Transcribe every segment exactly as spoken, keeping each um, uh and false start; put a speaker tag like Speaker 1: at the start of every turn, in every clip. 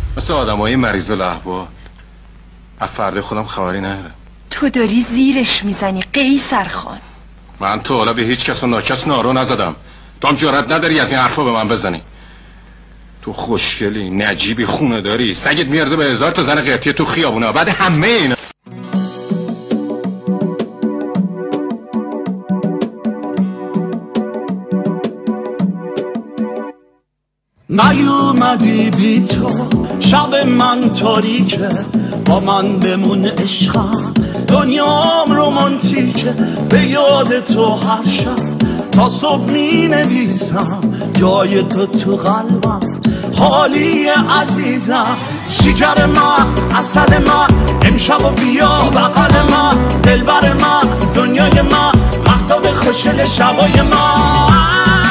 Speaker 1: مثل آدمای مریض الاحوال. از فردا خودم خبری ندارم.
Speaker 2: تو داری زیرش میزنی قیصر خان.
Speaker 1: من تو حالا به هیچ کس و ناکس نارو نزدم. تو هم جرأت نداری از این حرفا به من بزنی. تو خوشگلی، نجیبی، خونه داری، سگت میارزه به هزار تا زن قیرتی تو خیابونه. بعد همه اینا
Speaker 3: نیومدی بی تو شب من تاریکه، با من بمون عشقم، دنیام رومانتیکه، به یاد تو هر شب تا صبح می نویسم، جای تو تو قلبم حالی عزیزم. شکر من، عسل من، امشب و بیا بغل من، دلبر من، دنیای من، مهتاب خوشگل شبای من.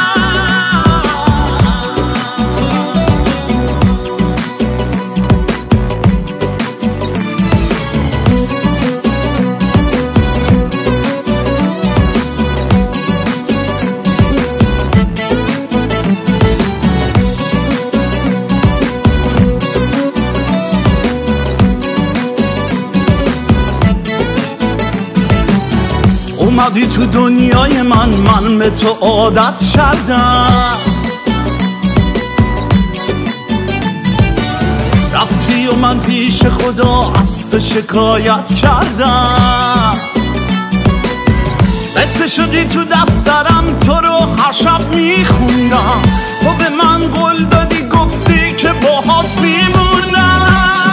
Speaker 3: اومدی تو دنیای من، من به تو عادت کردم، رفتی و من پیش خدا از تو شکایت کردم، قصه شدی تو دفترم، تو رو هر شب میخوندم، تو به من قول دادی گفتی که باهات میمونم.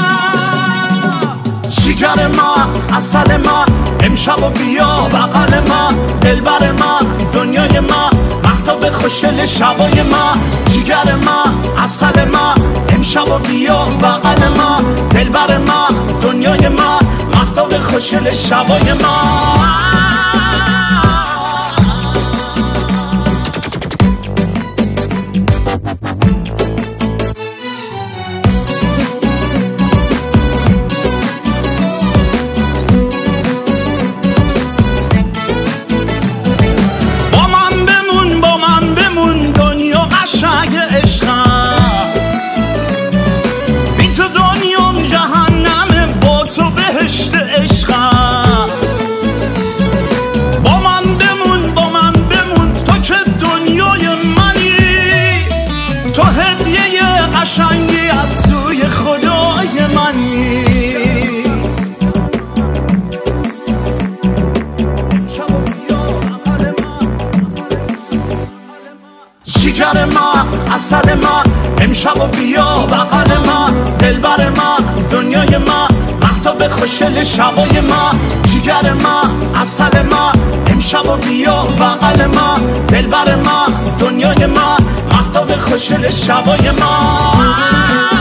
Speaker 3: شکر من، عسل من، امشب و بیا بغل من، دلبر من، دنیای من، مهتاب خوشگل شبای من. جیگر من، عسل من، امشب و بیا بغل من، دلبر من، دنیای من، مهتاب خوشگل شبای من. قشنگی از سوی خدای منی. شکر من، عسل من، امشب و بیا بغل من، دلبر من، دنیای من، مهتاب خوشگل شبای من. جیگر من، عسل من، امشب و بیا بغل من، دلبر من، دنیای من، مهتاب خوشگل شبای من.